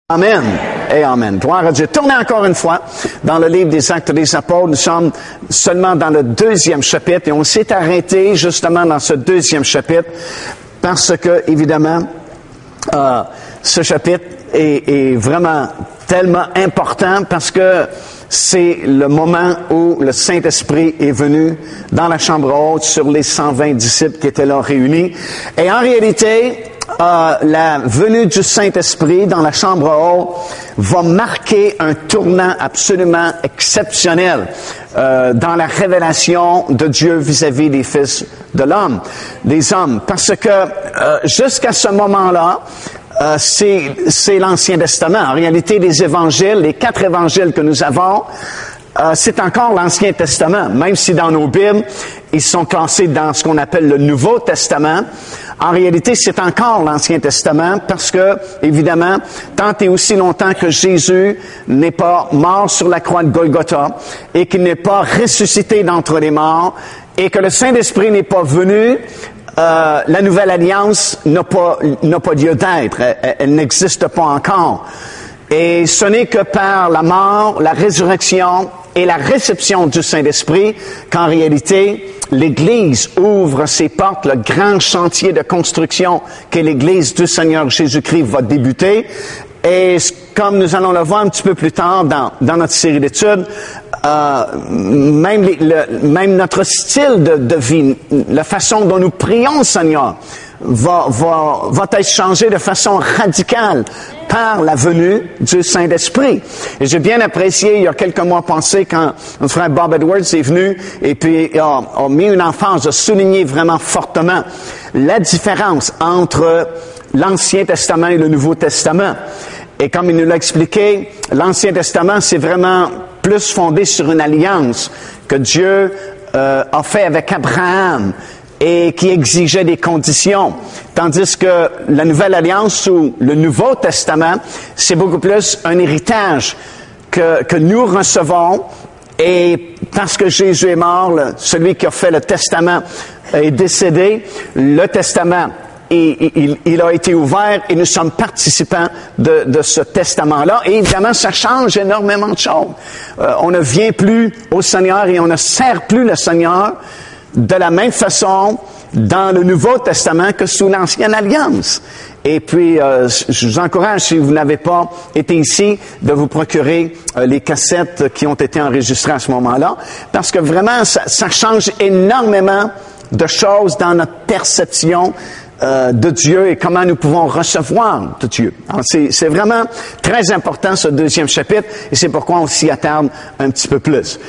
Amen et amen. Gloire à Dieu. Tournez encore une fois dans le livre des Actes des Apôtres. Nous sommes seulement dans le 2e chapitre et on s'est arrêté justement dans ce 2e chapitre parce que, évidemment, ce chapitre est vraiment tellement important parce que c'est le moment où le Saint-Esprit est venu dans la chambre haute sur les 120 disciples qui étaient là réunis. Et en réalité, la venue du Saint-Esprit dans la chambre haute va marquer un tournant absolument exceptionnel dans la révélation de Dieu vis-à-vis des fils de l'homme, des hommes. Parce que jusqu'à ce moment-là, c'est l'Ancien Testament. En réalité, les évangiles, les 4 évangiles que nous avons, c'est encore l'Ancien Testament. Même si dans nos Bibles, ils sont classés dans ce qu'on appelle le Nouveau Testament, en réalité, c'est encore l'Ancien Testament parce que, évidemment, tant et aussi longtemps que Jésus n'est pas mort sur la croix de Golgotha et qu'il n'est pas ressuscité d'entre les morts et que le Saint-Esprit n'est pas venu, la nouvelle alliance n'a pas lieu d'être. Elle n'existe pas encore. Et ce n'est que par la mort, la résurrection et la réception du Saint-Esprit qu'en réalité, l'Église ouvre ses portes, le grand chantier de construction que l'Église du Seigneur Jésus-Christ va débuter. Et comme nous allons le voir un petit peu plus tard dans notre série d'études, même notre style de vie, la façon dont nous prions le Seigneur va être changé de façon radicale par la venue du Saint-Esprit. Et j'ai bien apprécié, il y a quelques mois passés, quand notre frère Bob Edwards est venu et puis a mis une emphase, a souligné vraiment fortement la différence entre l'Ancien Testament et le Nouveau Testament. Et comme il nous l'a expliqué, l'Ancien Testament, c'est vraiment plus fondé sur une alliance que Dieu a fait avec Abraham et qui exigeait des conditions. Tandis que la Nouvelle Alliance ou le Nouveau Testament, c'est beaucoup plus un héritage que nous recevons. Et parce que Jésus est mort, celui qui a fait le testament est décédé, le testament il a été ouvert et nous sommes participants de ce testament-là. Et évidemment, ça change énormément de choses. On ne vient plus au Seigneur et on ne sert plus le Seigneur de la même façon dans le Nouveau Testament que sous l'Ancienne Alliance. Et puis, je vous encourage, si vous n'avez pas été ici, de vous procurer les cassettes qui ont été enregistrées à ce moment-là, parce que vraiment, ça change énormément de choses dans notre perception de Dieu et comment nous pouvons recevoir de Dieu. Alors, c'est vraiment très important ce 2e chapitre et c'est pourquoi on s'y attarde un petit peu plus.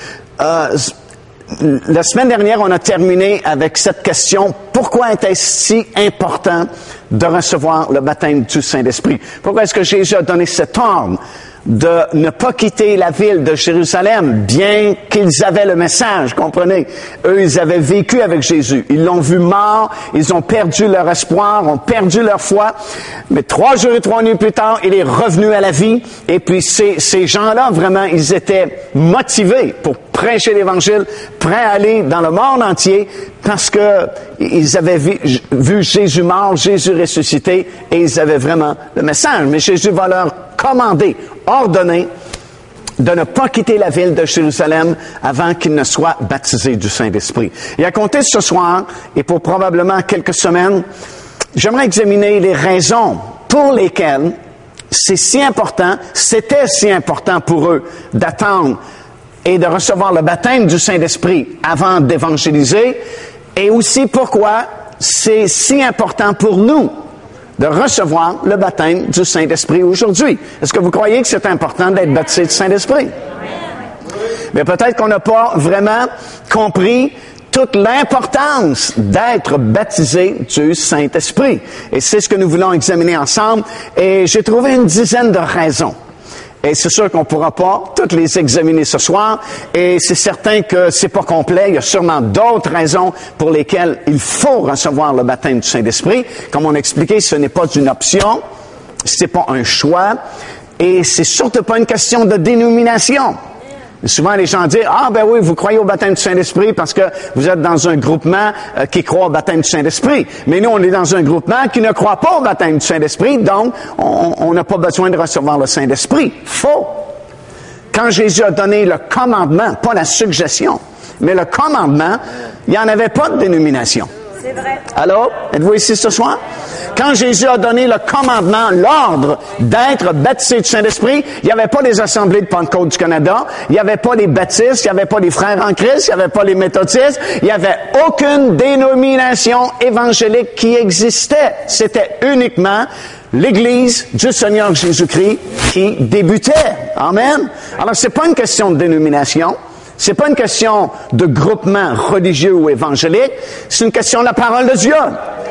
La semaine dernière, on a terminé avec cette question: pourquoi était-ce si important de recevoir le baptême du Saint-Esprit? Pourquoi est-ce que Jésus a donné cet ordre de ne pas quitter la ville de Jérusalem, bien qu'ils avaient le message, comprenez? Eux, ils avaient vécu avec Jésus. Ils l'ont vu mort, ils ont perdu leur espoir, ont perdu leur foi. Mais 3 jours et 3 nuits plus tard, il est revenu à la vie. Et puis ces gens-là, vraiment, ils étaient motivés pour prêcher l'Évangile, prêts à aller dans le monde entier, parce que ils avaient vu Jésus mort, Jésus ressuscité, et ils avaient vraiment le message. Mais Jésus va leur commander, ordonner de ne pas quitter la ville de Jérusalem avant qu'ils ne soient baptisés du Saint-Esprit. Et à compter de ce soir, et pour probablement quelques semaines, j'aimerais examiner les raisons pour lesquelles c'était si important pour eux d'attendre et de recevoir le baptême du Saint-Esprit avant d'évangéliser, et aussi pourquoi c'est si important pour nous de recevoir le baptême du Saint-Esprit aujourd'hui. Est-ce que vous croyez que c'est important d'être baptisé du Saint-Esprit? Mais peut-être qu'on n'a pas vraiment compris toute l'importance d'être baptisé du Saint-Esprit. Et c'est ce que nous voulons examiner ensemble. Et j'ai trouvé une dizaine de raisons. Et c'est sûr qu'on ne pourra pas toutes les examiner ce soir. Et c'est certain que c'est pas complet. Il y a sûrement d'autres raisons pour lesquelles il faut recevoir le baptême du Saint-Esprit. Comme on a expliqué, ce n'est pas une option. C'est pas un choix. Et c'est surtout pas une question de dénomination. Souvent, les gens disent, ah ben oui, vous croyez au baptême du Saint-Esprit parce que vous êtes dans un groupement qui croit au baptême du Saint-Esprit. Mais nous, on est dans un groupement qui ne croit pas au baptême du Saint-Esprit, donc on n'a pas besoin de recevoir le Saint-Esprit. Faux! Quand Jésus a donné le commandement, pas la suggestion, mais le commandement, il n'y en avait pas de dénomination. C'est vrai. Allô? Êtes-vous ici ce soir? Quand Jésus a donné le commandement, l'ordre d'être baptisé du Saint-Esprit, il n'y avait pas les assemblées de Pentecôte du Canada, il n'y avait pas les baptistes, il n'y avait pas les frères en Christ, il n'y avait pas les méthodistes, il n'y avait aucune dénomination évangélique qui existait. C'était uniquement l'Église du Seigneur Jésus-Christ qui débutait. Amen. Alors, c'est pas une question de dénomination. C'est pas une question de groupement religieux ou évangélique. C'est une question de la parole de Dieu.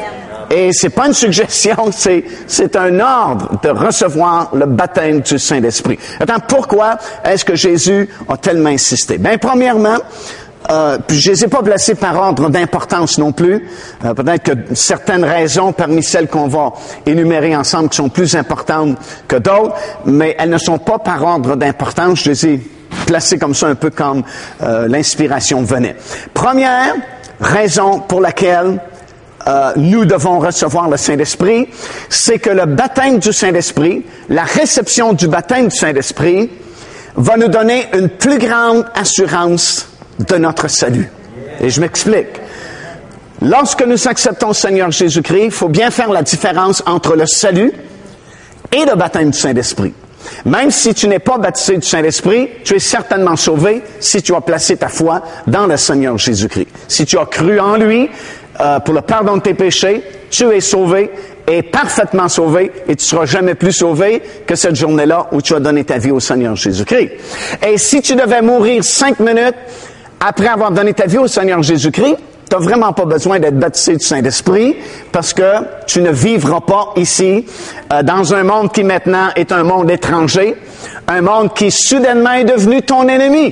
Et c'est pas une suggestion, c'est un ordre de recevoir le baptême du Saint-Esprit. Attends, pourquoi est-ce que Jésus a tellement insisté? Ben, premièrement, puis je les ai pas placés par ordre d'importance non plus. Peut-être que certaines raisons parmi celles qu'on va énumérer ensemble qui sont plus importantes que d'autres, mais elles ne sont pas par ordre d'importance. Je les ai placées comme ça un peu comme l'inspiration venait. Première raison pour laquelle nous devons recevoir le Saint-Esprit, c'est que le baptême du Saint-Esprit, la réception du baptême du Saint-Esprit, va nous donner une plus grande assurance de notre salut. Et je m'explique. Lorsque nous acceptons le Seigneur Jésus-Christ, il faut bien faire la différence entre le salut et le baptême du Saint-Esprit. Même si tu n'es pas baptisé du Saint-Esprit, tu es certainement sauvé si tu as placé ta foi dans le Seigneur Jésus-Christ. Si tu as cru en lui, pour le pardon de tes péchés, tu es sauvé et parfaitement sauvé et tu seras jamais plus sauvé que cette journée-là où tu as donné ta vie au Seigneur Jésus-Christ. Et si tu devais mourir 5 minutes après avoir donné ta vie au Seigneur Jésus-Christ, tu n'as vraiment pas besoin d'être baptisé du Saint-Esprit parce que tu ne vivras pas ici dans un monde qui maintenant est un monde étranger, un monde qui soudainement est devenu ton ennemi.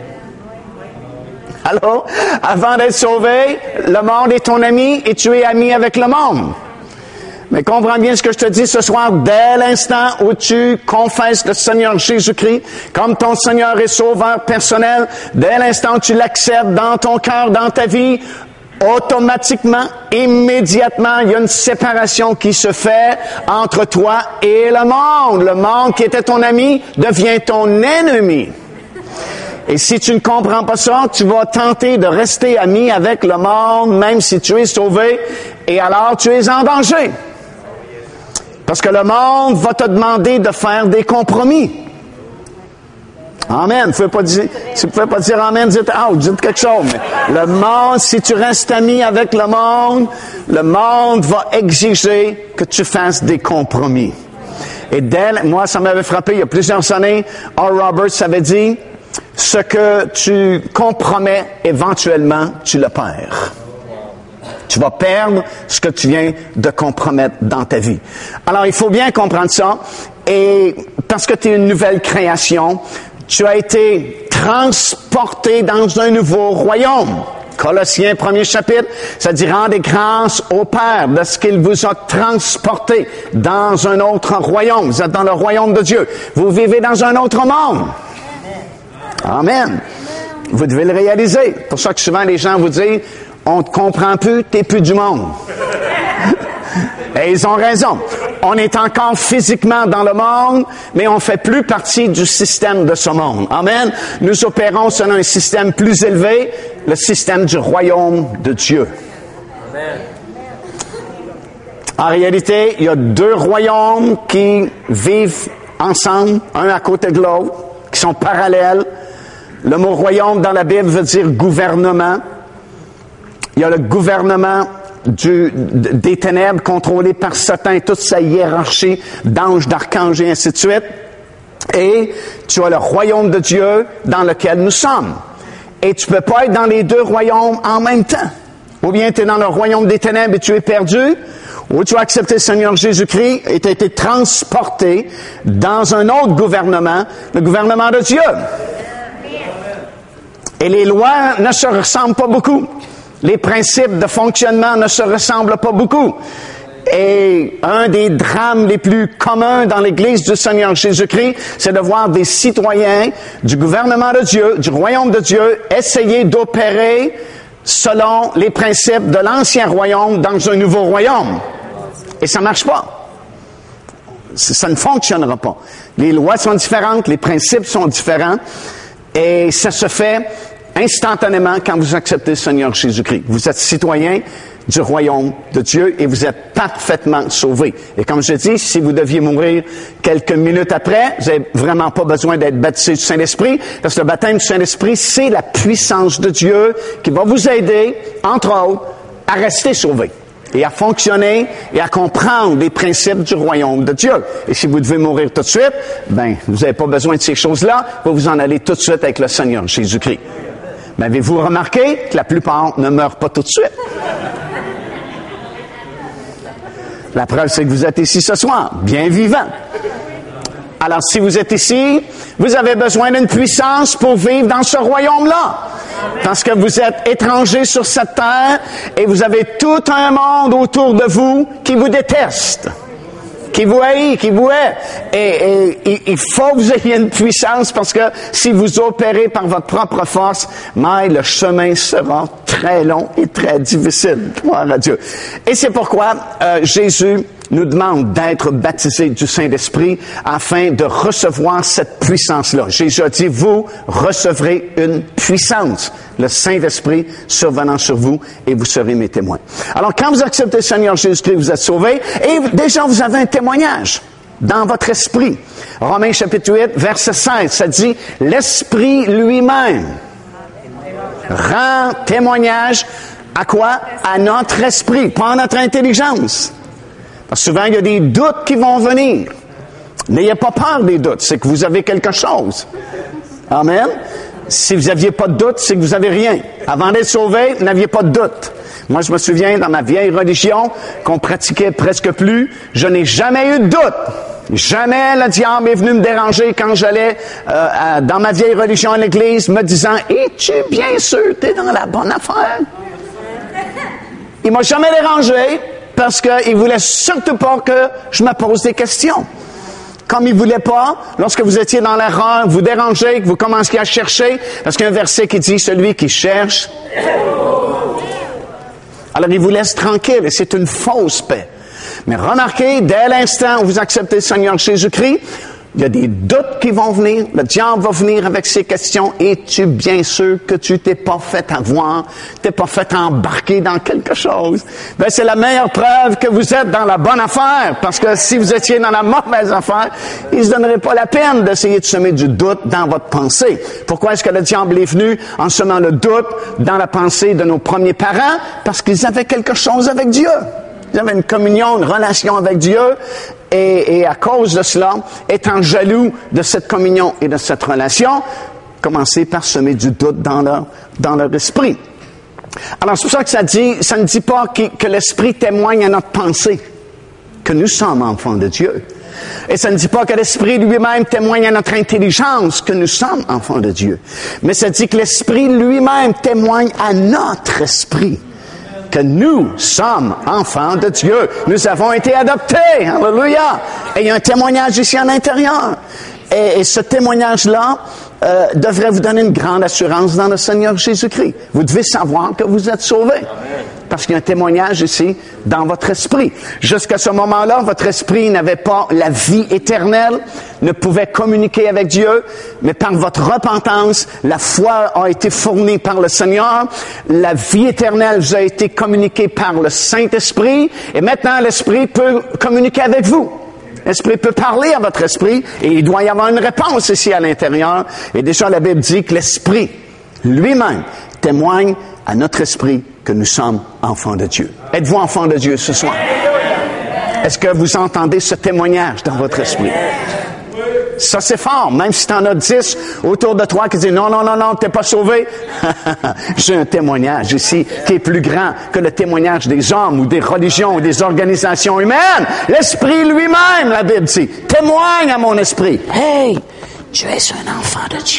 Alors, avant d'être sauvé, le monde est ton ami et tu es ami avec le monde. Mais comprends bien ce que je te dis ce soir, dès l'instant où tu confesses le Seigneur Jésus-Christ comme ton Seigneur et Sauveur personnel, dès l'instant où tu l'acceptes dans ton cœur, dans ta vie, automatiquement, immédiatement, il y a une séparation qui se fait entre toi et le monde. Le monde qui était ton ami devient ton ennemi. Et si tu ne comprends pas ça, tu vas tenter de rester ami avec le monde, même si tu es sauvé, et alors tu es en danger. Parce que le monde va te demander de faire des compromis. Amen. Si vous ne pouvez pas dire amen, dites quelque chose. Mais le monde, si tu restes ami avec le monde va exiger que tu fasses des compromis. Et moi, ça m'avait frappé il y a plusieurs années. Oral Roberts avait dit, ce que tu compromets, éventuellement, tu le perds. Tu vas perdre ce que tu viens de compromettre dans ta vie. Alors, il faut bien comprendre ça. Et parce que tu es une nouvelle création, tu as été transporté dans un nouveau royaume. Colossiens, 1er chapitre, ça dit « Rendez grâce au Père de ce qu'il vous a transporté dans un autre royaume. » Vous êtes dans le royaume de Dieu. Vous vivez dans un autre monde. Amen. Vous devez le réaliser. C'est pour ça que souvent les gens vous disent « On ne te comprend plus, t'es plus du monde. » Et ils ont raison. On est encore physiquement dans le monde, mais on fait plus partie du système de ce monde. Amen. Nous opérons selon un système plus élevé, le système du royaume de Dieu. Amen. En réalité, il y a 2 royaumes qui vivent ensemble, un à côté de l'autre, qui sont parallèles. Le mot royaume dans la Bible veut dire gouvernement. Il y a le gouvernement des ténèbres contrôlé par Satan et toute sa hiérarchie d'anges, d'archanges et ainsi de suite. Et tu as le royaume de Dieu dans lequel nous sommes. Et tu peux pas être dans les 2 royaumes en même temps. Ou bien tu es dans le royaume des ténèbres et tu es perdu, ou tu as accepté le Seigneur Jésus-Christ et tu as été transporté dans un autre gouvernement, le gouvernement de Dieu. Et les lois ne se ressemblent pas beaucoup. Les principes de fonctionnement ne se ressemblent pas beaucoup. Et un des drames les plus communs dans l'Église du Seigneur Jésus-Christ, c'est de voir des citoyens du gouvernement de Dieu, du royaume de Dieu, essayer d'opérer selon les principes de l'ancien royaume dans un nouveau royaume. Et ça marche pas. Ça ne fonctionnera pas. Les lois sont différentes, les principes sont différents, et ça se fait instantanément quand vous acceptez le Seigneur Jésus-Christ. Vous êtes citoyen du royaume de Dieu et vous êtes parfaitement sauvé. Et comme je dis, si vous deviez mourir quelques minutes après, vous n'avez vraiment pas besoin d'être baptisé du Saint-Esprit, parce que le baptême du Saint-Esprit, c'est la puissance de Dieu qui va vous aider, entre autres, à rester sauvé et à fonctionner et à comprendre les principes du royaume de Dieu. Et si vous devez mourir tout de suite, ben, vous n'avez pas besoin de ces choses-là, vous vous en allez tout de suite avec le Seigneur Jésus-Christ. Mais avez-vous remarqué que la plupart ne meurent pas tout de suite? La preuve, c'est que vous êtes ici ce soir, bien vivant. Alors, si vous êtes ici, vous avez besoin d'une puissance pour vivre dans ce royaume-là. Parce que vous êtes étranger sur cette terre et vous avez tout un monde autour de vous qui vous déteste, qui vous haït, qui vous hait. Et il faut que vous ayez une puissance parce que si vous opérez par votre propre force, mais le chemin sera très long et très difficile. Gloire à Dieu. Et c'est pourquoi Jésus nous demande d'être baptisés du Saint-Esprit afin de recevoir cette puissance-là. Jésus a dit, vous recevrez une puissance, le Saint-Esprit survenant sur vous et vous serez mes témoins. Alors, quand vous acceptez le Seigneur Jésus-Christ, vous êtes sauvés et déjà vous avez un témoignage dans votre esprit. Romains chapitre 8, verset 16, ça dit, l'Esprit lui-même rend témoignage à quoi? À notre esprit, pas à notre intelligence. Parce que souvent, il y a des doutes qui vont venir. N'ayez pas peur des doutes, c'est que vous avez quelque chose. Amen. Si vous n'aviez pas de doute, c'est que vous n'avez rien. Avant d'être sauvé, vous n'aviez pas de doute. Moi, je me souviens, dans ma vieille religion, qu'on pratiquait presque plus, je n'ai jamais eu de doute. Jamais le diable est venu me déranger quand j'allais dans ma vieille religion à l'église, me disant, « Es-tu bien sûr, t'es dans la bonne affaire? » Il m'a jamais dérangé, parce qu'il voulait surtout pas que je me pose des questions. Comme il voulait pas, lorsque vous étiez dans l'erreur, vous dérangez, que vous commenciez à chercher, parce qu'il y a un verset qui dit, celui qui cherche. Alors il vous laisse tranquille, et c'est une fausse paix. Mais remarquez, dès l'instant où vous acceptez le Seigneur Jésus-Christ, il y a des doutes qui vont venir. Le diable va venir avec ses questions. Es-tu bien sûr que tu t'es pas fait avoir? T'es pas fait embarquer dans quelque chose? Ben, c'est la meilleure preuve que vous êtes dans la bonne affaire. Parce que si vous étiez dans la mauvaise affaire, il ne se donnerait pas la peine d'essayer de semer du doute dans votre pensée. Pourquoi est-ce que le diable est venu en semant le doute dans la pensée de nos premiers parents? Parce qu'ils avaient quelque chose avec Dieu. Ils avaient une communion, une relation avec Dieu. Et à cause de cela, étant jaloux de cette communion et de cette relation, commencez par semer du doute dans leur esprit. Alors, c'est pour ça que ça ne dit pas que l'esprit témoigne à notre pensée, que nous sommes enfants de Dieu. Et ça ne dit pas que l'esprit lui-même témoigne à notre intelligence, que nous sommes enfants de Dieu. Mais ça dit que l'esprit lui-même témoigne à notre esprit, que nous sommes enfants de Dieu. Nous avons été adoptés. Alléluia. Et il y a un témoignage ici à l'intérieur. Et ce témoignage-là devrait vous donner une grande assurance dans le Seigneur Jésus-Christ. Vous devez savoir que vous êtes sauvés. Parce qu'il y a un témoignage ici dans votre esprit. Jusqu'à ce moment-là, votre esprit n'avait pas la vie éternelle, ne pouvait communiquer avec Dieu, mais par votre repentance, la foi a été fournie par le Seigneur, la vie éternelle vous a été communiquée par le Saint-Esprit, et maintenant l'Esprit peut communiquer avec vous. L'Esprit peut parler à votre esprit, et il doit y avoir une réponse ici à l'intérieur. Et déjà, la Bible dit que l'Esprit lui-même témoigne à notre esprit que nous sommes enfants de Dieu. Êtes-vous enfants de Dieu ce soir? Est-ce que vous entendez ce témoignage dans votre esprit? Ça, c'est fort. Même si tu en as 10 autour de toi qui disent « Non, t'es pas sauvé. » J'ai un témoignage ici qui est plus grand que le témoignage des hommes ou des religions ou des organisations humaines. L'Esprit lui-même, la Bible dit, témoigne à mon esprit. « Hey, tu es un enfant de Dieu. »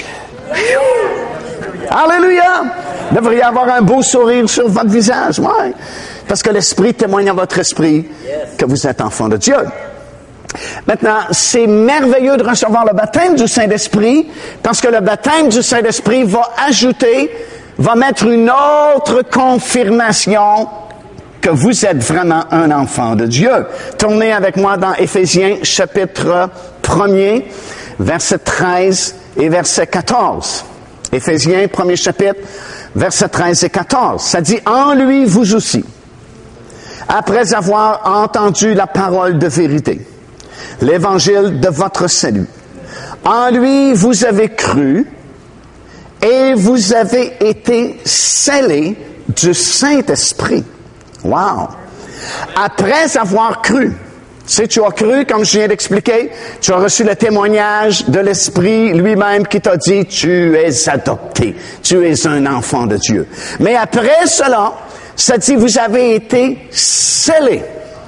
Alléluia! Il devrait y avoir un beau sourire sur votre visage. Ouais. Parce que l'Esprit témoigne à votre esprit que vous êtes enfant de Dieu. Maintenant, c'est merveilleux de recevoir le baptême du Saint-Esprit parce que le baptême du Saint-Esprit va mettre une autre confirmation que vous êtes vraiment un enfant de Dieu. Tournez avec moi dans Éphésiens chapitre 1er, verset 13 et verset 14. Éphésiens 1er chapitre, verset 13 et 14. Ça dit, en lui, vous aussi, après avoir entendu la parole de vérité, l'évangile de votre salut, en lui, vous avez cru et vous avez été scellés du Saint-Esprit. Wow! Après avoir cru, si tu as cru, comme je viens d'expliquer, tu as reçu le témoignage de l'Esprit lui-même qui t'a dit, tu es adopté, tu es un enfant de Dieu. Mais après cela, ça dit, vous avez été scellés.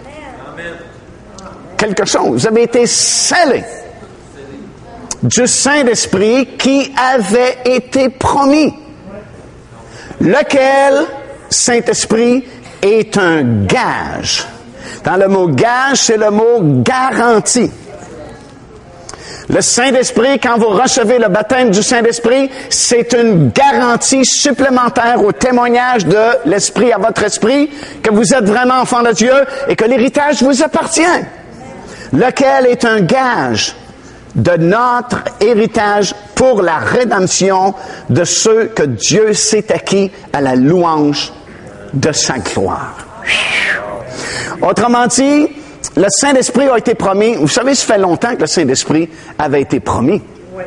Quelque chose, vous avez été scellés du Saint-Esprit qui avait été promis. Lequel Saint-Esprit est un gage. Dans le mot gage, c'est le mot garantie. Le Saint-Esprit, quand vous recevez le baptême du Saint-Esprit, c'est une garantie supplémentaire au témoignage de l'Esprit à votre esprit que vous êtes vraiment enfant de Dieu et que l'héritage vous appartient. Lequel est un gage de notre héritage pour la rédemption de ceux que Dieu s'est acquis à la louange de sa gloire. Autrement dit, le Saint-Esprit a été promis. Vous savez, ça fait longtemps que le Saint-Esprit avait été promis.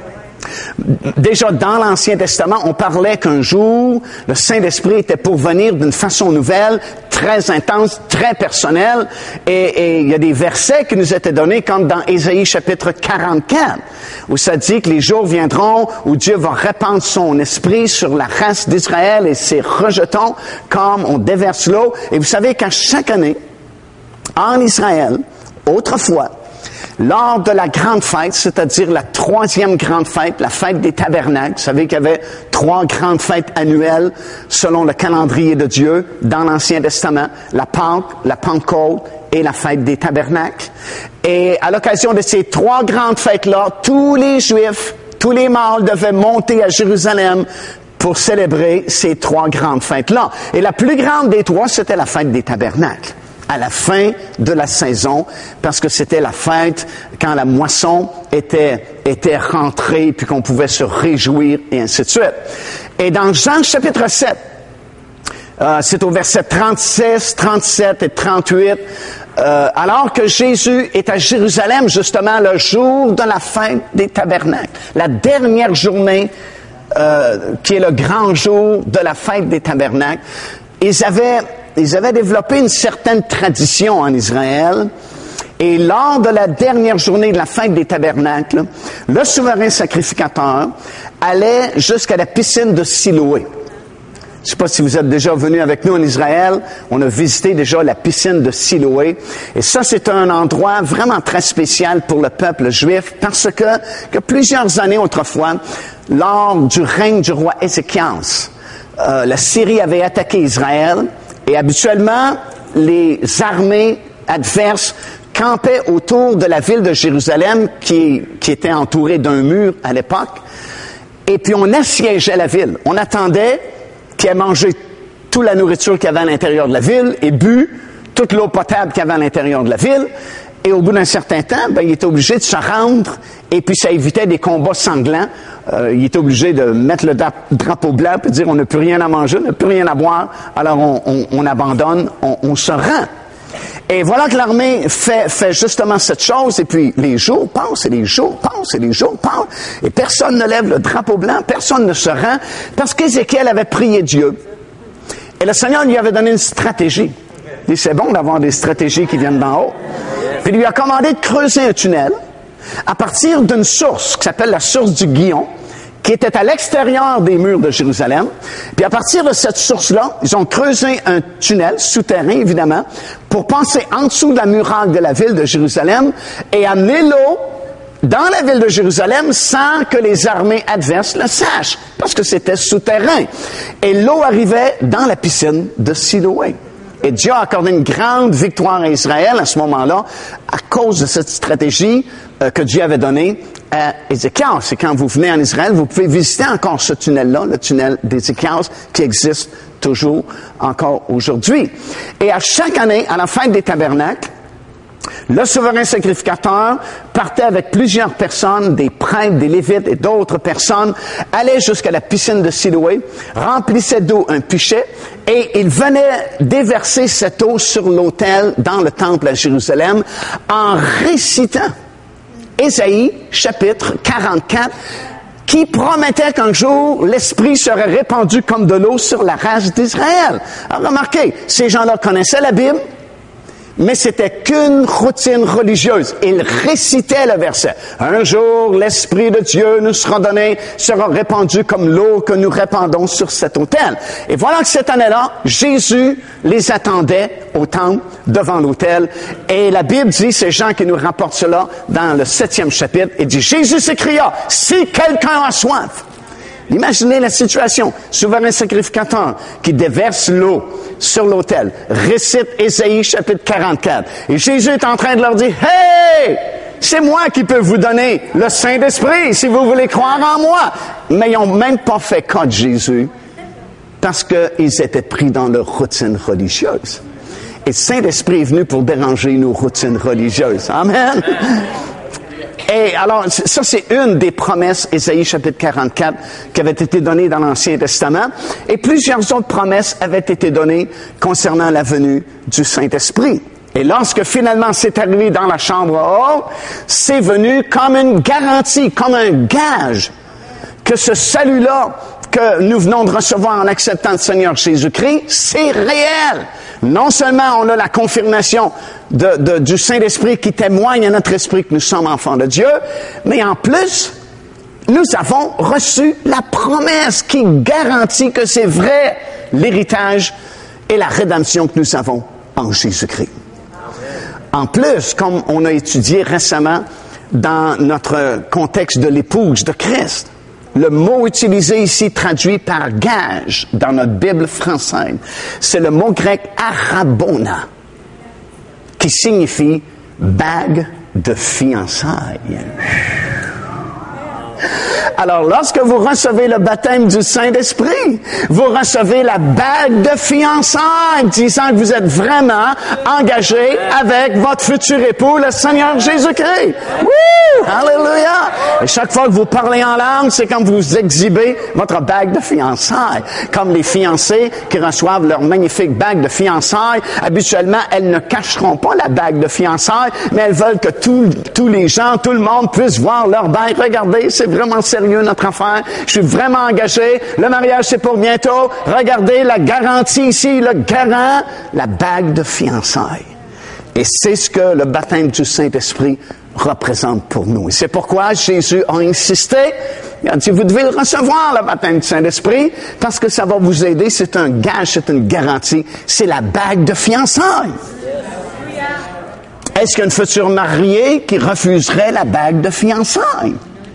Déjà dans l'Ancien Testament, on parlait qu'un jour, le Saint-Esprit était pour venir d'une façon nouvelle, très intense, très personnelle. Et il y a des versets qui nous étaient donnés, comme dans Ésaïe chapitre 44, où ça dit que les jours viendront où Dieu va répandre son esprit sur la race d'Israël et ses rejetons, comme on déverse l'eau. Et vous savez qu'à chaque année, en Israël, autrefois, lors de la grande fête, c'est-à-dire la 3e grande fête, la fête des tabernacles, vous savez qu'il y avait 3 grandes fêtes annuelles selon le calendrier de Dieu dans l'Ancien Testament, la Pâque, la Pentecôte et la fête des tabernacles. Et à l'occasion de ces 3 grandes fêtes-là, tous les Juifs, tous les mâles devaient monter à Jérusalem pour célébrer ces 3 grandes fêtes-là. Et la plus grande des 3, c'était la fête des tabernacles, à la fin de la saison, parce que c'était la fête quand la moisson était rentrée, puis qu'on pouvait se réjouir, et ainsi de suite. Et dans Jean chapitre 7, c'est au verset 36, 37 et 38, alors que Jésus est à Jérusalem, justement, le jour de la fête des tabernacles, la dernière journée, qui est le grand jour de la fête des tabernacles, ils avaient développé une certaine tradition en Israël. Et lors de la dernière journée de la fête des tabernacles, le souverain sacrificateur allait jusqu'à la piscine de Siloé. Je ne sais pas si vous êtes déjà venu avec nous en Israël. On a visité déjà la piscine de Siloé. Et ça, c'est un endroit vraiment très spécial pour le peuple juif parce que plusieurs années autrefois, lors du règne du roi Ézéchias, la Syrie avait attaqué Israël. Et habituellement, les armées adverses campaient autour de la ville de Jérusalem, qui était entourée d'un mur à l'époque. Et puis on assiégeait la ville. On attendait qu'ils aient mangé toute la nourriture qu'il y avait à l'intérieur de la ville et bu toute l'eau potable qu'il y avait à l'intérieur de la ville. Et au bout d'un certain temps, il était obligé de se rendre, et puis ça évitait des combats sanglants. Il était obligé de mettre le drapeau blanc et dire on n'a plus rien à manger, on n'a plus rien à boire, alors on abandonne, on se rend. Et voilà que l'armée fait justement cette chose, et puis les jours passent, et les jours passent, et les jours passent, et personne ne lève le drapeau blanc, personne ne se rend, parce qu'Ézéchiel avait prié Dieu. Et le Seigneur lui avait donné une stratégie. Il dit, c'est bon d'avoir des stratégies qui viennent d'en haut. Puis il lui a commandé de creuser un tunnel à partir d'une source qui s'appelle la source du Guillon, qui était à l'extérieur des murs de Jérusalem. Puis à partir de cette source-là, ils ont creusé un tunnel souterrain, évidemment, pour passer en dessous de la muraille de la ville de Jérusalem et amener l'eau dans la ville de Jérusalem sans que les armées adverses le sachent, parce que c'était souterrain. Et l'eau arrivait dans la piscine de Siloé. Et Dieu a accordé une grande victoire à Israël à ce moment-là à cause de cette stratégie que Dieu avait donnée à Ézéchias. C'est quand vous venez en Israël, vous pouvez visiter encore ce tunnel-là, le tunnel d'Ézéchias, qui existe toujours encore aujourd'hui. Et à chaque année, à la fête des tabernacles, le souverain sacrificateur partait avec plusieurs personnes, des prêtres, des lévites et d'autres personnes, allait jusqu'à la piscine de Siloé, remplissait d'eau un pichet et il venait déverser cette eau sur l'autel dans le temple à Jérusalem en récitant Ésaïe chapitre 44 qui promettait qu'un jour l'Esprit serait répandu comme de l'eau sur la race d'Israël. Alors remarquez, ces gens-là connaissaient la Bible, mais c'était qu'une routine religieuse. Ils récitaient le verset. Un jour, l'Esprit de Dieu nous sera donné, sera répandu comme l'eau que nous répandons sur cet autel. Et voilà que cette année-là, Jésus les attendait au temple, devant l'autel. Et la Bible dit, ces gens qui nous rapportent cela dans le 7e chapitre, il dit, Jésus s'écria, si quelqu'un a soif. Imaginez la situation. Souverain sacrificateur qui déverse l'eau sur l'autel, récite Ésaïe chapitre 44. Et Jésus est en train de leur dire, hey! C'est moi qui peux vous donner le Saint-Esprit si vous voulez croire en moi. Mais ils n'ont même pas fait cas de Jésus parce qu'ils étaient pris dans leur routine religieuse. Et le Saint-Esprit est venu pour déranger nos routines religieuses. Amen! Et alors, ça, c'est une des promesses, Ésaïe chapitre 44, qui avait été donnée dans l'Ancien Testament. Et plusieurs autres promesses avaient été données concernant la venue du Saint-Esprit. Et lorsque finalement c'est arrivé dans la chambre haute, c'est venu comme une garantie, comme un gage que ce salut-là que nous venons de recevoir en acceptant le Seigneur Jésus-Christ, c'est réel. Non seulement on a la confirmation du Saint-Esprit qui témoigne à notre esprit que nous sommes enfants de Dieu, mais en plus, nous avons reçu la promesse qui garantit que c'est vrai l'héritage et la rédemption que nous avons en Jésus-Christ. En plus, comme on a étudié récemment dans notre contexte de l'épouse de Christ, le mot utilisé ici, traduit par gage dans notre Bible française, c'est le mot grec arabona, qui signifie bague de fiançailles. Alors, lorsque vous recevez le baptême du Saint-Esprit, vous recevez la bague de fiançailles, disant que vous êtes vraiment engagé avec votre futur époux, le Seigneur Jésus-Christ. Wouh! Alléluia! Et chaque fois que vous parlez en langue, c'est comme vous exhibez votre bague de fiançailles. Comme les fiancés qui reçoivent leur magnifique bague de fiançailles, habituellement, elles ne cacheront pas la bague de fiançailles, mais elles veulent que tous les gens, tout le monde puisse voir leur bague. Regardez, c'est vraiment sérieux notre affaire. Je suis vraiment engagé. Le mariage, c'est pour bientôt. Regardez la garantie ici, le garant, la bague de fiançailles. Et c'est ce que le baptême du Saint-Esprit représente pour nous. Et c'est pourquoi Jésus a insisté. Il a dit, vous devez recevoir le baptême du Saint-Esprit parce que ça va vous aider. C'est un gage, c'est une garantie. C'est la bague de fiançailles. Est-ce qu'il y a une future mariée qui refuserait la bague de fiançailles?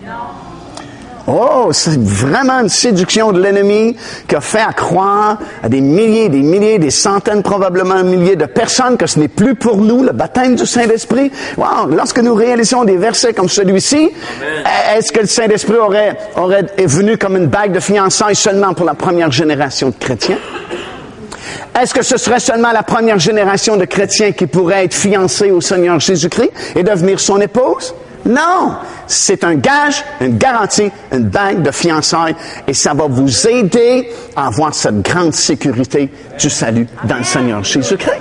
Oh, c'est vraiment une séduction de l'ennemi qui a fait croire à des milliers, des centaines, probablement un millier de personnes que ce n'est plus pour nous le baptême du Saint-Esprit. Wow, lorsque nous réalisons des versets comme celui-ci, est-ce que le Saint-Esprit est venu comme une bague de fiançailles seulement pour la première génération de chrétiens? Est-ce que ce serait seulement la première génération de chrétiens qui pourrait être fiancés au Seigneur Jésus-Christ et devenir son épouse? Non! C'est un gage, une garantie, une bague de fiançailles et ça va vous aider à avoir cette grande sécurité du salut dans le Seigneur Jésus-Christ.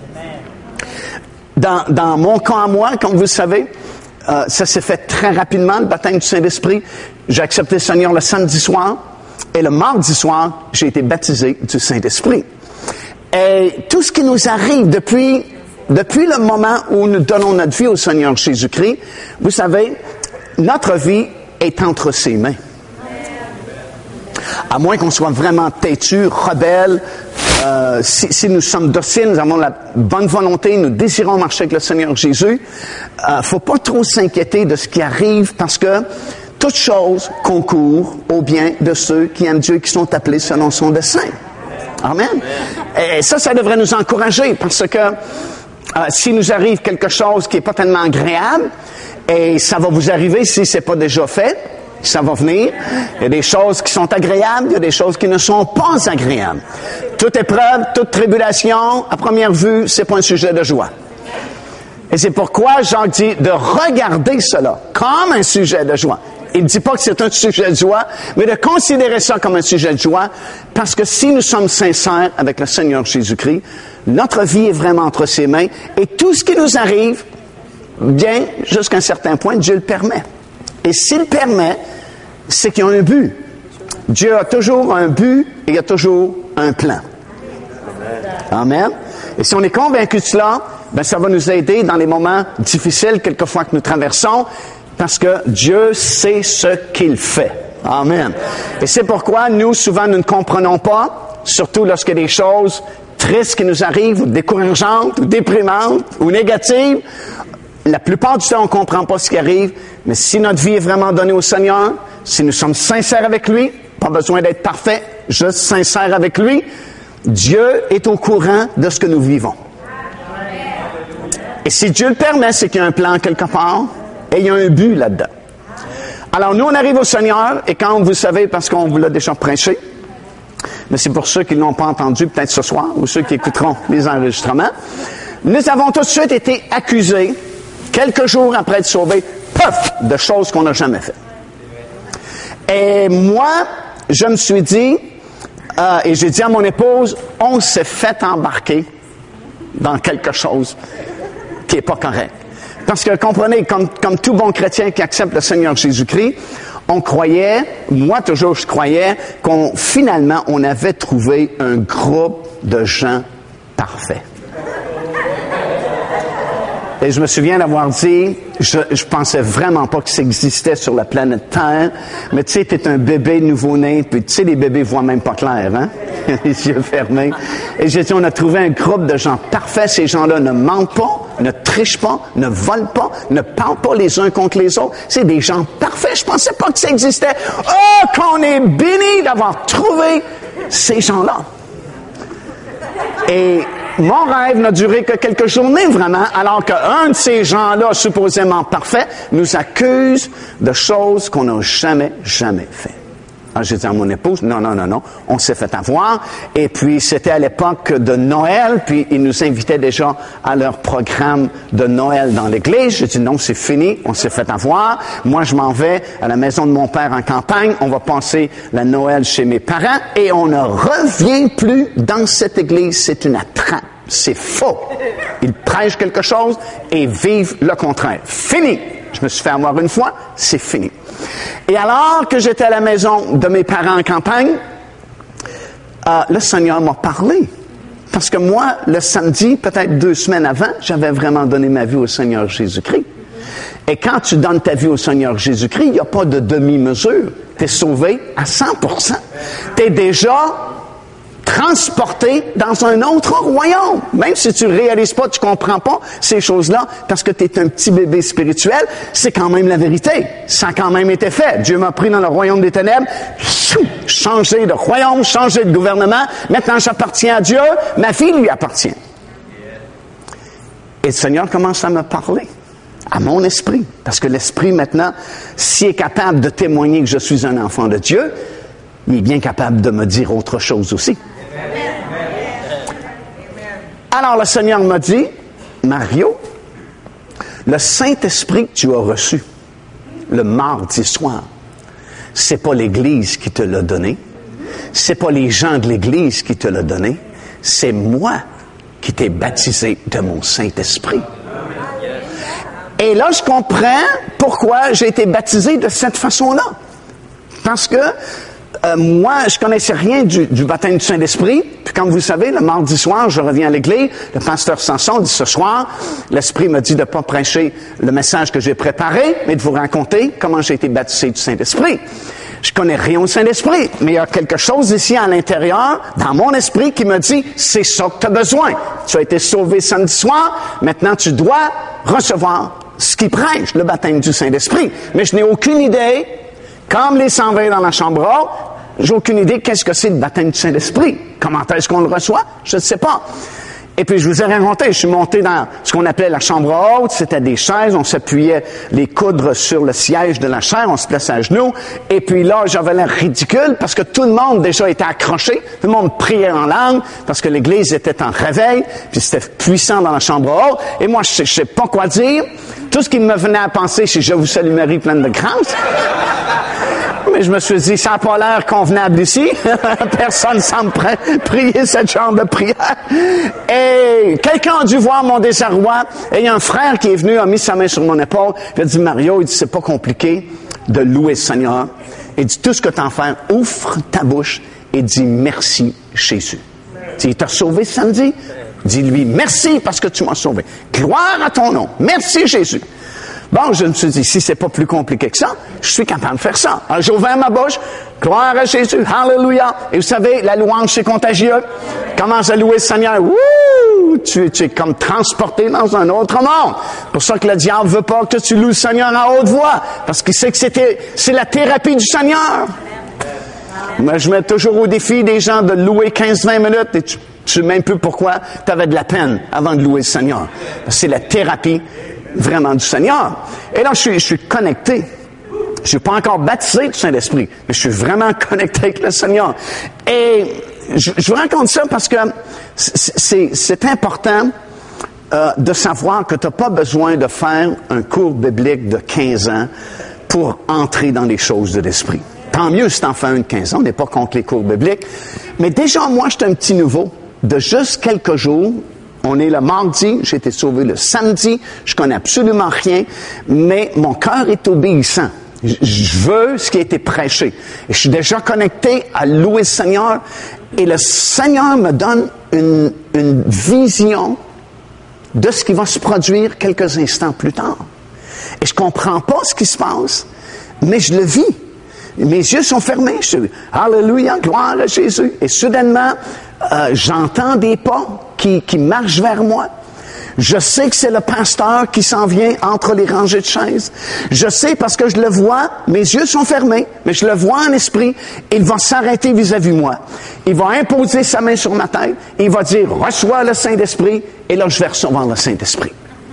Dans mon cas à moi, comme vous le savez, ça s'est fait très rapidement, le baptême du Saint-Esprit. J'ai accepté le Seigneur le samedi soir et le mardi soir, j'ai été baptisé du Saint-Esprit. Et tout ce qui nous arrive depuis le moment où nous donnons notre vie au Seigneur Jésus-Christ, vous savez, notre vie est entre ses mains. À moins qu'on soit vraiment têtu, rebelle, si nous sommes dociles, nous avons la bonne volonté, nous désirons marcher avec le Seigneur Jésus, faut pas trop s'inquiéter de ce qui arrive parce que toute chose concourt au bien de ceux qui aiment Dieu et qui sont appelés selon son dessein. Amen. Et ça devrait nous encourager parce que s'il nous arrive quelque chose qui n'est pas tellement agréable, et ça va vous arriver si c'est pas déjà fait, ça va venir. Il y a des choses qui sont agréables, il y a des choses qui ne sont pas agréables. Toute épreuve, toute tribulation, à première vue, c'est pas un sujet de joie. Et c'est pourquoi Jacques dit de regarder cela comme un sujet de joie. Il ne dit pas que c'est un sujet de joie, mais de considérer ça comme un sujet de joie, parce que si nous sommes sincères avec le Seigneur Jésus-Christ, notre vie est vraiment entre ses mains, et tout ce qui nous arrive, bien, jusqu'à un certain point, Dieu le permet. Et s'il permet, c'est qu'il y a un but. Dieu a toujours un but et il y a toujours un plan. Amen. Et si on est convaincu de cela, ben ça va nous aider dans les moments difficiles, quelquefois que nous traversons, parce que Dieu sait ce qu'il fait. Amen. Et c'est pourquoi nous, souvent, nous ne comprenons pas, surtout lorsqu'il y a des choses tristes qui nous arrivent, ou décourageantes, ou déprimantes, ou négatives. La plupart du temps, on ne comprend pas ce qui arrive, mais si notre vie est vraiment donnée au Seigneur, si nous sommes sincères avec lui, pas besoin d'être parfait, juste sincères avec lui, Dieu est au courant de ce que nous vivons. Et si Dieu le permet, c'est qu'il y a un plan quelque part, et il y a un but là-dedans. Alors, nous, on arrive au Seigneur, et quand vous savez, parce qu'on vous l'a déjà prêché, mais c'est pour ceux qui ne l'ont pas entendu peut-être ce soir, ou ceux qui écouteront les enregistrements, nous avons tout de suite été accusés, quelques jours après être sauvés, de choses qu'on n'a jamais faites. Et moi, je me suis dit, et j'ai dit à mon épouse, on s'est fait embarquer dans quelque chose qui n'est pas correct. Parce que, comprenez, comme tout bon chrétien qui accepte le Seigneur Jésus-Christ, on croyait, moi toujours je croyais, finalement, on avait trouvé un groupe de gens parfaits. Et je me souviens d'avoir dit, je pensais vraiment pas que ça existait sur la planète Terre, mais tu sais, t'es un bébé nouveau-né, puis tu sais, les bébés voient même pas clair, hein? Les yeux fermés. Et j'ai dit, on a trouvé un groupe de gens parfaits. Ces gens-là ne mentent pas, ne trichent pas, ne volent pas, ne parlent pas les uns contre les autres. C'est des gens parfaits. Je pensais pas que ça existait. Oh, qu'on est béni d'avoir trouvé ces gens-là. Et mon rêve n'a duré que quelques journées, vraiment, alors qu'un de ces gens-là, supposément parfait, nous accuse de choses qu'on n'a jamais fait. Alors, j'ai dit à mon épouse, non, on s'est fait avoir. Et puis, c'était à l'époque de Noël, puis ils nous invitaient déjà à leur programme de Noël dans l'église. J'ai dit, non, c'est fini, on s'est fait avoir. Moi, je m'en vais à la maison de mon père en campagne. On va passer la Noël chez mes parents et on ne revient plus dans cette église. C'est une attrape. C'est faux. Ils prêchent quelque chose et vivent le contraire. Fini. Je me suis fait avoir une fois, c'est fini. Et alors que j'étais à la maison de mes parents en campagne, le Seigneur m'a parlé. Parce que moi, le samedi, peut-être 2 semaines avant, j'avais vraiment donné ma vie au Seigneur Jésus-Christ. Et quand tu donnes ta vie au Seigneur Jésus-Christ, il n'y a pas de demi-mesure. Tu es sauvé à 100%. Tu es déjà transporté dans un autre royaume. Même si tu ne réalises pas, tu ne comprends pas ces choses-là, parce que tu es un petit bébé spirituel, c'est quand même la vérité. Ça a quand même été fait. Dieu m'a pris dans le royaume des ténèbres, changé de royaume, changé de gouvernement. Maintenant, j'appartiens à Dieu, ma vie lui appartient. Et le Seigneur commence à me parler, à mon esprit. Parce que l'esprit, maintenant, s'il est capable de témoigner que je suis un enfant de Dieu, il est bien capable de me dire autre chose aussi. Alors le Seigneur m'a dit, Mario, le Saint-Esprit que tu as reçu le mardi soir, c'est pas l'Église qui te l'a donné, c'est pas les gens de l'Église qui te l'ont donné, c'est moi qui t'ai baptisé de mon Saint-Esprit. Et là, je comprends pourquoi j'ai été baptisé de cette façon-là. Parce que moi, je connaissais rien du baptême du Saint-Esprit. Puis comme vous savez, le mardi soir, je reviens à l'église. Le pasteur Samson dit ce soir, l'Esprit m'a dit de ne pas prêcher le message que j'ai préparé, mais de vous raconter comment j'ai été baptisé du Saint-Esprit. Je connais rien au Saint-Esprit, mais il y a quelque chose ici à l'intérieur, dans mon esprit, qui me dit, c'est ça que tu as besoin. Tu as été sauvé samedi soir, maintenant tu dois recevoir ce qui prêche, le baptême du Saint-Esprit. Mais je n'ai aucune idée, comme les 120 dans la chambre haute, j'ai aucune idée qu'est-ce que c'est le baptême du Saint-Esprit. Comment est-ce qu'on le reçoit? Je ne sais pas. Et puis, je vous ai raconté, je suis monté dans ce qu'on appelait la chambre haute. C'était des chaises, on s'appuyait les coudes sur le siège de la chaise, on se plaçait à genoux. Et puis là, j'avais l'air ridicule parce que tout le monde déjà était accroché. Tout le monde priait en langue parce que l'église était en réveil. Puis c'était puissant dans la chambre haute. Et moi, je sais pas quoi dire. Tout ce qui me venait à penser, c'est « Je vous salue Marie, pleine de grâce ». Mais je me suis dit, ça n'a pas l'air convenable ici. Personne ne semble prier cette genre de prière. Et quelqu'un a dû voir mon désarroi. Et il y a un frère qui est venu, a mis sa main sur mon épaule. Il a dit, Mario, il dit, c'est pas compliqué de louer le Seigneur. Il dit, tout ce que tu as à faire, ouvre ta bouche et dis merci Jésus. Il t'a sauvé samedi. Dis-lui merci parce que tu m'as sauvé. Gloire à ton nom. Merci Jésus. Bon, je me suis dit, si c'est pas plus compliqué que ça, je suis capable de faire ça. Alors, j'ai ouvert ma bouche, gloire à Jésus, hallelujah. Et vous savez, la louange, c'est contagieux. Commence à louer le Seigneur, wouh! Tu es comme transporté dans un autre monde. C'est pour ça que le diable veut pas que tu loues le Seigneur à haute voix. Parce qu'il sait que c'est la thérapie du Seigneur. Moi, je mets toujours au défi des gens de louer 15-20 minutes et tu sais même plus pourquoi tu avais de la peine avant de louer le Seigneur. C'est la thérapie vraiment du Seigneur. Et là, je suis connecté. Je suis pas encore baptisé du Saint-Esprit, mais je suis vraiment connecté avec le Seigneur. Et je vous raconte ça parce que c'est important de savoir que tu n'as pas besoin de faire un cours biblique de 15 ans pour entrer dans les choses de l'Esprit. Tant mieux si tu en fais un de 15 ans, on n'est pas contre les cours bibliques. Mais déjà, moi, je suis un petit nouveau de juste quelques jours. On est le mardi, j'ai été sauvé le samedi, je connais absolument rien, mais mon cœur est obéissant. Je veux ce qui a été prêché. Et je suis déjà connecté à louer le Seigneur. Et le Seigneur me donne une vision de ce qui va se produire quelques instants plus tard. Et je comprends pas ce qui se passe, mais je le vis. Mes yeux sont fermés. Je dis, Alléluia, gloire à Jésus. Et soudainement, j'entends des pas qui marchent vers moi. Je sais que c'est le pasteur qui s'en vient entre les rangées de chaises. Je sais parce que je le vois, mes yeux sont fermés, mais je le vois en esprit. Il va s'arrêter vis-à-vis moi. Il va imposer sa main sur ma tête. Il va dire, reçois le Saint-Esprit. Et là, je vais recevoir le Saint-Esprit.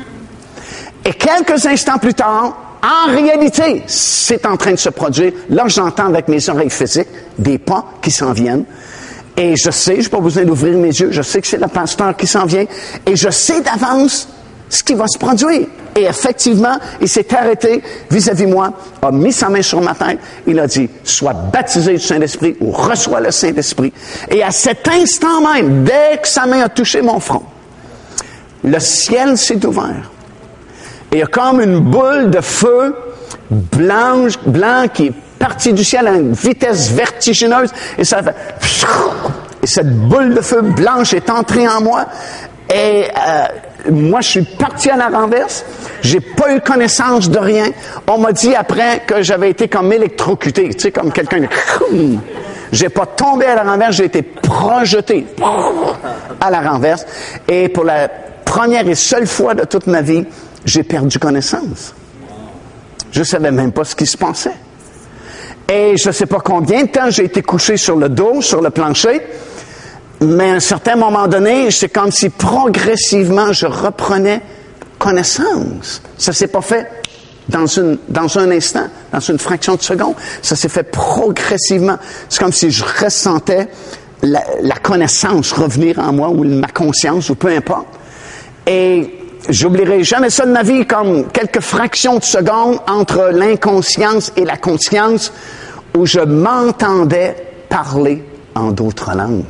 Et quelques instants plus tard, en réalité, c'est en train de se produire. Là, j'entends avec mes oreilles physiques des pas qui s'en viennent. Et je sais, je n'ai pas besoin d'ouvrir mes yeux, je sais que c'est le pasteur qui s'en vient. Et je sais d'avance ce qui va se produire. Et effectivement, il s'est arrêté vis-à-vis moi, a mis sa main sur ma tête. Il a dit, sois baptisé du Saint-Esprit ou reçois le Saint-Esprit. Et à cet instant même, dès que sa main a touché mon front, le ciel s'est ouvert. Et il y a comme une boule de feu blanc qui est partie du ciel à une vitesse vertigineuse. Et ça fait... Et cette boule de feu blanche est entrée en moi. Et moi, je suis parti à la renverse. J'ai pas eu connaissance de rien. On m'a dit après que j'avais été comme électrocuté. Tu sais, comme quelqu'un... J'ai pas tombé à la renverse, j'ai été projeté à la renverse. Et pour la première et seule fois de toute ma vie, j'ai perdu connaissance. Je ne savais même pas ce qui se passait. Et je ne sais pas combien de temps j'ai été couché sur le dos, sur le plancher, mais à un certain moment donné, c'est comme si progressivement je reprenais connaissance. Ça ne s'est pas fait dans un instant, dans une fraction de seconde. Ça s'est fait progressivement. C'est comme si je ressentais la connaissance revenir en moi, ou ma conscience, ou peu importe. Et j'oublierai jamais ça de ma vie, comme quelques fractions de secondes entre l'inconscience et la conscience, où je m'entendais parler en d'autres langues.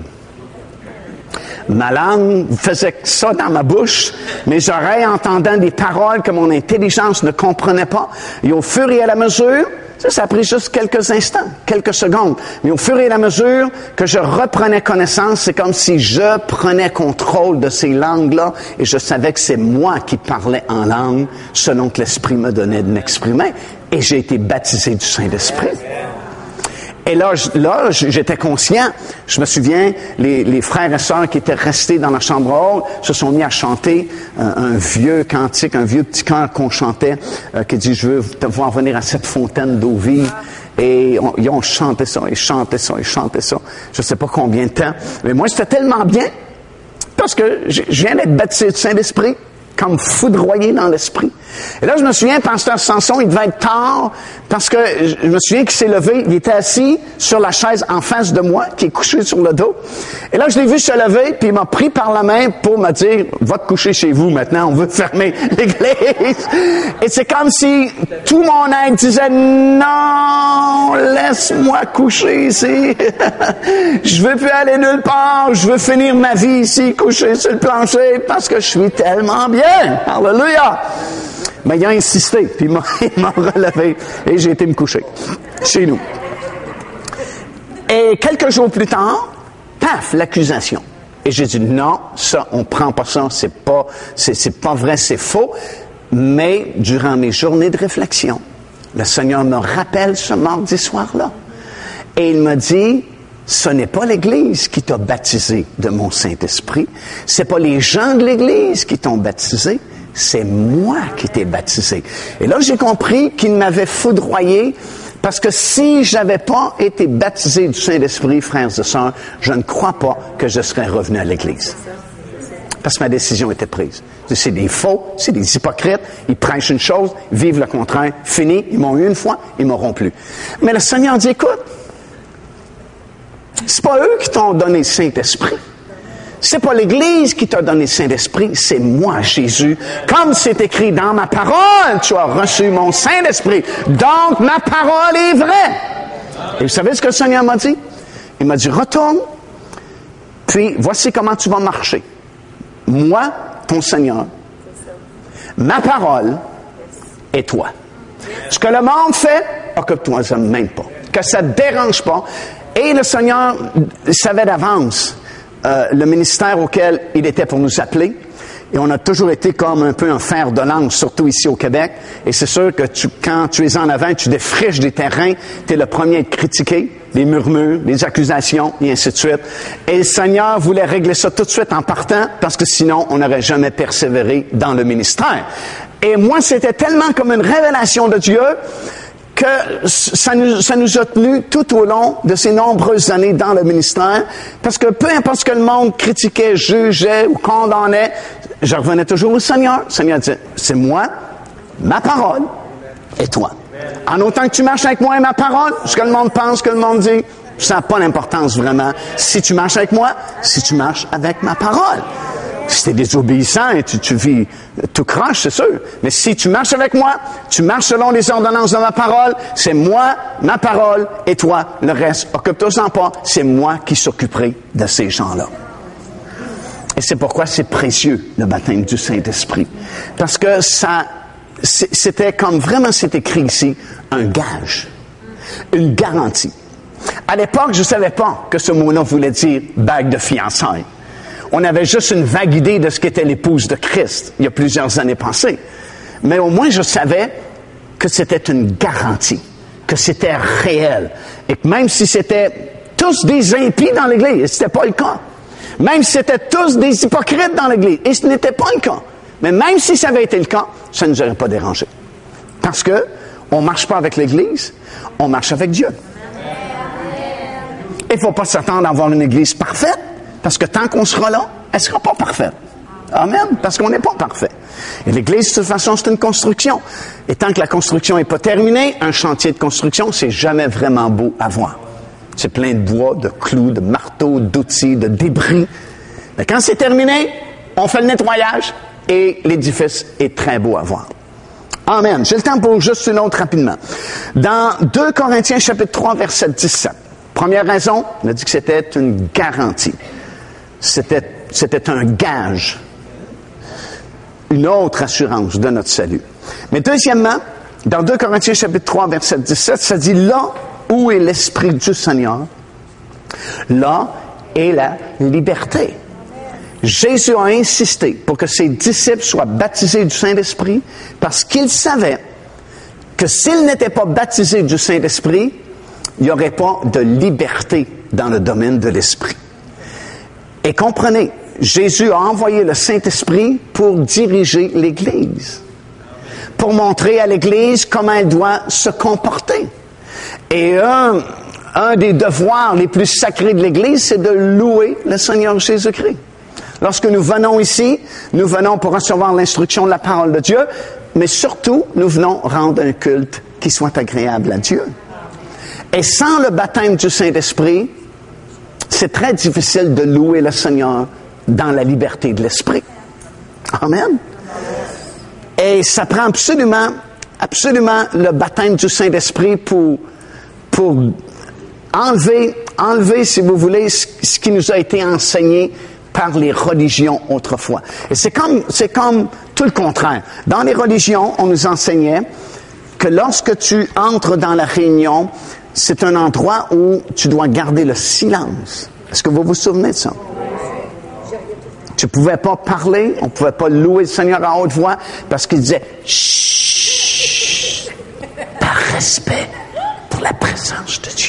Ma langue faisait ça dans ma bouche, mes oreilles entendant des paroles que mon intelligence ne comprenait pas. Et au fur et à la mesure, ça a pris juste quelques instants, quelques secondes, mais au fur et à la mesure que je reprenais connaissance, c'est comme si je prenais contrôle de ces langues-là et je savais que c'est moi qui parlais en langue selon que l'Esprit me donnait de m'exprimer. Et j'ai été baptisé du Saint-Esprit. Et là, j'étais conscient. Je me souviens, les frères et sœurs qui étaient restés dans la chambre haute se sont mis à chanter un vieux cantique, un vieux petit chœur qu'on chantait, qui dit « Je veux te voir venir à cette fontaine d'eau vive ». Et ils ont chanté ça, et chanté ça, et chanté ça. Je ne sais pas combien de temps. Mais moi, c'était tellement bien, parce que je viens d'être baptisé du Saint-Esprit, comme foudroyé dans l'esprit. Et là, je me souviens, pasteur Samson, il devait être tard, parce que je me souviens qu'il s'est levé, il était assis sur la chaise en face de moi, qui est couché sur le dos. Et là, je l'ai vu se lever, puis il m'a pris par la main pour me dire, va te coucher chez vous maintenant, on veut fermer l'église. Et c'est comme si tout mon être disait, non, laisse-moi coucher ici. Je veux plus aller nulle part, je veux finir ma vie ici, couché sur le plancher, parce que je suis tellement bien. Alléluia! Mais il a insisté, puis il m'a relevé, et j'ai été me coucher, chez nous. Et quelques jours plus tard, paf, l'accusation. Et j'ai dit, non, ça, on prend pas ça, c'est pas vrai, c'est faux. Mais, durant mes journées de réflexion, le Seigneur me rappelle ce mardi soir-là. Et il m'a dit, ce n'est pas l'Église qui t'a baptisé de mon Saint-Esprit. C'est pas les gens de l'Église qui t'ont baptisé. C'est moi qui t'ai baptisé. Et là, j'ai compris qu'il m'avait foudroyé parce que si j'avais pas été baptisé du Saint-Esprit, frères et sœurs, je ne crois pas que je serais revenu à l'Église. Parce que ma décision était prise. C'est des faux, c'est des hypocrites, ils prêchent une chose, vivent le contraire, fini, ils m'ont eu une fois, ils m'auront plus. Mais le Seigneur dit, écoute, c'est pas eux qui t'ont donné le Saint-Esprit. C'est pas l'Église qui t'a donné le Saint-Esprit, c'est moi, Jésus. Comme c'est écrit dans ma parole, tu as reçu mon Saint-Esprit. Donc, ma parole est vraie. Et vous savez ce que le Seigneur m'a dit? Il m'a dit, retourne, puis voici comment tu vas marcher. Moi, ton Seigneur, ma parole et toi. Ce que le monde fait, occupe-toi-en même pas. Que ça ne te dérange pas. Et le Seigneur savait d'avance le ministère auquel il était pour nous appeler. Et on a toujours été comme un peu un fer de lance, surtout ici au Québec. Et c'est sûr que quand tu es en avant, tu défriches des terrains, tu es le premier à être critiqué, les murmures, les accusations, et ainsi de suite. Et le Seigneur voulait régler ça tout de suite en partant, parce que sinon, on n'aurait jamais persévéré dans le ministère. Et moi, c'était tellement comme une révélation de Dieu que ça nous a tenus tout au long de ces nombreuses années dans le ministère, parce que peu importe ce que le monde critiquait, jugeait ou condamnait, je revenais toujours au Seigneur. Le Seigneur disait, c'est moi, ma parole et toi. En autant que tu marches avec moi et ma parole, ce que le monde pense, ce que le monde dit, ça n'a pas d'importance vraiment. Si tu marches avec moi, si tu marches avec ma parole. Si tu es désobéissant et tu vis tout croche, c'est sûr. Mais si tu marches avec moi, tu marches selon les ordonnances de ma parole, c'est moi, ma parole et toi. Le reste, occupe-toi-en pas, c'est moi qui s'occuperai de ces gens-là. Et c'est pourquoi c'est précieux, le baptême du Saint-Esprit. Parce que c'était comme vraiment c'est écrit ici, un gage, une garantie. À l'époque, je ne savais pas que ce mot-là voulait dire bague de fiançailles. On avait juste une vague idée de ce qu'était l'épouse de Christ, il y a plusieurs années passées. Mais au moins, je savais que c'était une garantie, que c'était réel. Et que même si c'était tous des impies dans l'Église, et ce n'était pas le cas. Même si c'était tous des hypocrites dans l'Église, et ce n'était pas le cas. Mais même si ça avait été le cas, ça ne nous aurait pas dérangé. Parce que on ne marche pas avec l'Église, on marche avec Dieu. Il ne faut pas s'attendre à avoir une Église parfaite, parce que tant qu'on sera là, elle ne sera pas parfaite. Amen. Parce qu'on n'est pas parfait. Et l'Église, de toute façon, c'est une construction. Et tant que la construction n'est pas terminée, un chantier de construction, c'est jamais vraiment beau à voir. C'est plein de bois, de clous, de marteaux, d'outils, de débris. Mais quand c'est terminé, on fait le nettoyage et l'édifice est très beau à voir. Amen. J'ai le temps pour juste une autre rapidement. Dans 2 Corinthiens, chapitre 3, verset 17. Première raison, on a dit que c'était une garantie. C'était un gage. Une autre assurance de notre salut. Mais deuxièmement, dans 2 Corinthiens chapitre 3, verset 17, ça dit, là où est l'Esprit du Seigneur, là est la liberté. Jésus a insisté pour que ses disciples soient baptisés du Saint-Esprit parce qu'il savait que s'ils n'étaient pas baptisés du Saint-Esprit, il n'y aurait pas de liberté dans le domaine de l'Esprit. Et comprenez, Jésus a envoyé le Saint-Esprit pour diriger l'Église, pour montrer à l'Église comment elle doit se comporter. Et un des devoirs les plus sacrés de l'Église, c'est de louer le Seigneur Jésus-Christ. Lorsque nous venons ici, nous venons pour recevoir l'instruction de la parole de Dieu, mais surtout, nous venons rendre un culte qui soit agréable à Dieu. Et sans le baptême du Saint-Esprit, c'est très difficile de louer le Seigneur dans la liberté de l'Esprit. Amen. Et ça prend absolument le baptême du Saint-Esprit pour enlever, si vous voulez, ce qui nous a été enseigné par les religions autrefois. Et c'est comme tout le contraire. Dans les religions, on nous enseignait que lorsque tu entres dans la réunion, c'est un endroit où tu dois garder le silence. Est-ce que vous vous souvenez de ça? Tu ne pouvais pas parler, on ne pouvait pas louer le Seigneur à haute voix parce qu'il disait « Chut, par respect pour la présence de Dieu. »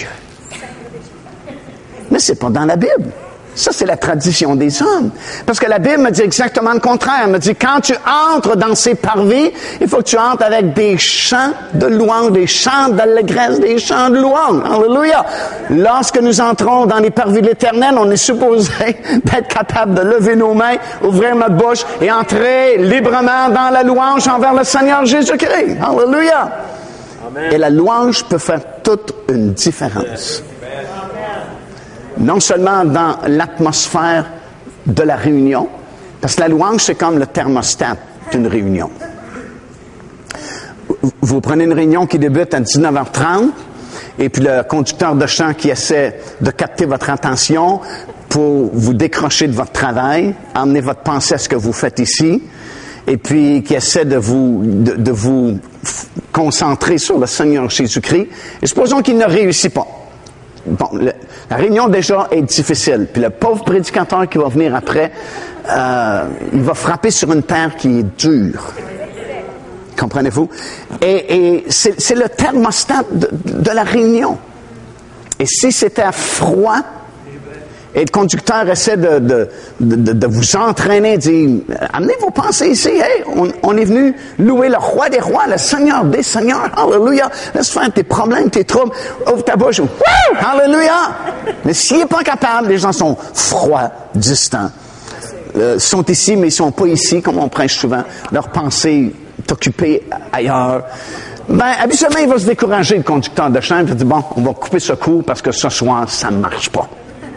Mais c'est pas dans la Bible. Ça, c'est la tradition des hommes. Parce que la Bible me dit exactement le contraire. Elle me dit, quand tu entres dans ces parvis, il faut que tu entres avec des chants de louange, des chants d'allégresse, des chants de louange. Alléluia! Lorsque nous entrons dans les parvis de l'Éternel, on est supposé d'être capable de lever nos mains, ouvrir notre bouche et entrer librement dans la louange envers le Seigneur Jésus-Christ. Alléluia! Amen. Et la louange peut faire toute une différence. Non seulement dans l'atmosphère de la réunion, parce que la louange, c'est comme le thermostat d'une réunion. Vous prenez une réunion qui débute à 19h30, et puis le conducteur de chant qui essaie de capter votre attention pour vous décrocher de votre travail, emmener votre pensée à ce que vous faites ici, et puis qui essaie de vous concentrer sur le Seigneur Jésus-Christ, et supposons qu'il ne réussit pas. Bon, la réunion déjà est difficile. Puis le pauvre prédicateur qui va venir après, il va frapper sur une terre qui est dure. Comprenez-vous? Et c'est le thermostat de la réunion. Et si c'était froid, et le conducteur essaie de vous entraîner, dit, amenez vos pensées ici, hey, on est venu louer le roi des rois, le Seigneur des seigneurs, alléluia, laisse faire tes problèmes, tes troubles, ouvre ta bouche, alléluia. Mais s'il n'est pas capable, les gens sont froids, distants, sont ici, mais ils ne sont pas ici, comme on prêche souvent, leur pensée est occupée ailleurs. Ben, habituellement, il va se décourager, le conducteur de chant, il va dire, bon, on va couper ce coup parce que ce soir, ça ne marche pas.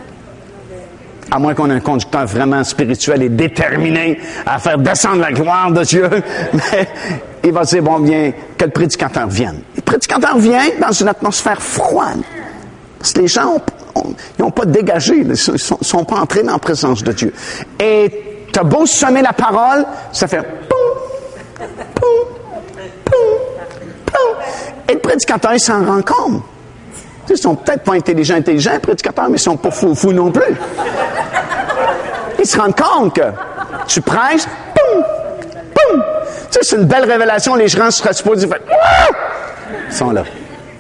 À moins qu'on ait un conducteur vraiment spirituel et déterminé à faire descendre la gloire de Dieu. Mais il va dire, bon, bien, que le prédicateur vienne. Le prédicateur vient dans une atmosphère froide. Parce que les gens n'ont pas dégagé, ils ne sont pas entrés dans la présence de Dieu. Et tu as beau semer la parole, ça fait poum, poum, poum, poum. Et le prédicateur, il s'en rend compte. Ils sont peut-être pas intelligents, les prédicateurs, mais ils sont pas fous non plus. Ils se rendent compte que tu prêches, poum, poum. Tu sais, c'est une belle révélation, les gens seraient supposés faire, ils sont là.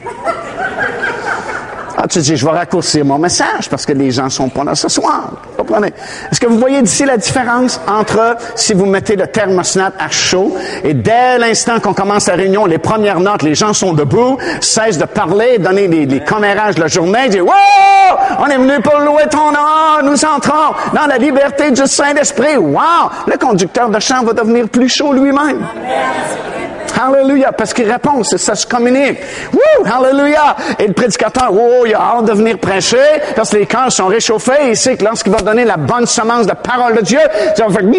Ah, tu dis, je vais raccourcir mon message parce que les gens sont pas là ce soir. Comprenez? Est-ce que vous voyez d'ici la différence entre si vous mettez le thermostat à chaud et dès l'instant qu'on commence la réunion, les premières notes, les gens sont debout, cessent de parler, donner des commérages de la journée, disent, wow! On est venu pour louer ton nom, nous entrons dans la liberté du Saint-Esprit. Wow! Le conducteur de chant va devenir plus chaud lui-même. Alléluia, parce qu'il répond, ça se communique. Wouh, alléluia. Et le prédicateur, oh, il a hâte de venir prêcher, parce que les cœurs sont réchauffés. Il sait que lorsqu'il va donner la bonne semence de la parole de Dieu, ça va faire...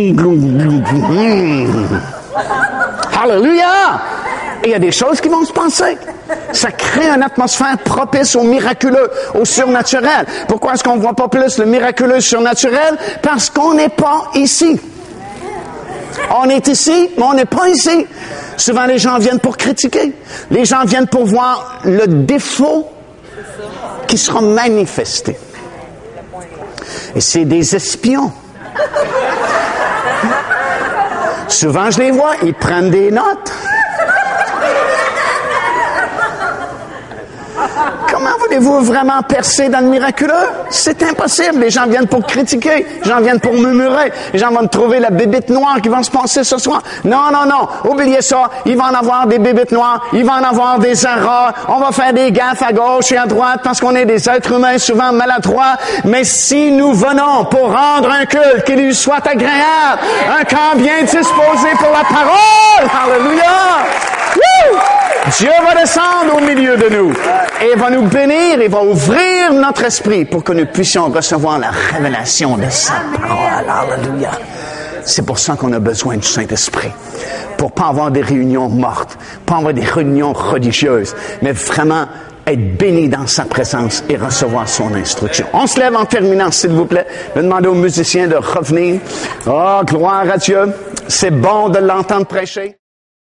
Alléluia. Et il y a des choses qui vont se passer. Ça crée une atmosphère propice au miraculeux, au surnaturel. Pourquoi est-ce qu'on ne voit pas plus le miraculeux surnaturel? Parce qu'on n'est pas ici. On est ici, mais on n'est pas ici. Souvent, les gens viennent pour critiquer. Les gens viennent pour voir le défaut qui sera manifesté. Et c'est des espions. Souvent, je les vois, ils prennent des notes. comment voulez-vous vraiment percer dans le miraculeux? C'est impossible. Les gens viennent pour critiquer. Les gens viennent pour murmurer. Les gens vont trouver la bébite noire qui va se passer ce soir. Non, non, non. Oubliez ça. Il va en avoir des bébites noires. Il va en avoir des erreurs. On va faire des gaffes à gauche et à droite parce qu'on est des êtres humains souvent maladroits. Mais si nous venons pour rendre un culte qui lui soit agréable, un cœur bien disposé pour la parole, alléluia! Woo! Dieu va descendre au milieu de nous et va nous bénir et va ouvrir notre esprit pour que nous puissions recevoir la révélation de sa parole. Alléluia. C'est pour ça qu'on a besoin du Saint-Esprit. Pour pas avoir des réunions mortes, pas avoir des réunions religieuses, mais vraiment être béni dans sa présence et recevoir son instruction. On se lève en terminant, s'il vous plaît. Je vais demander aux musiciens de revenir. Oh, gloire à Dieu. C'est bon de l'entendre prêcher.